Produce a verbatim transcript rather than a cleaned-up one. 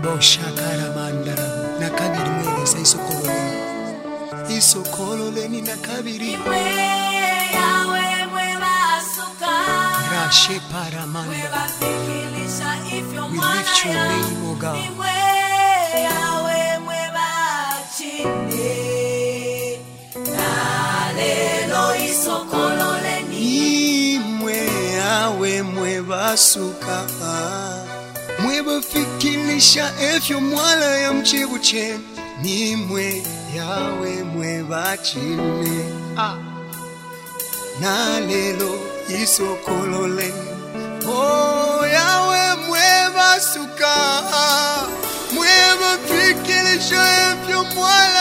Boshakaramandara nakabiri mweleza isokololeni isokololeni nakabiri Imwe yawe mwe basuka Rashe paramanda. mwe bafikilisha ifyo We mwana lift your ya name, O God. Imwe yawe mwe bachinde Nalelo isokololeni Imwe yawe mwe basuka mwe bafikilisha efyo mwala ya mchibu chenu nimwe yawe mwe bachine ah. Nalelo isokololeni oh yawe mwe basuka mwe bafikilisha efyo mwala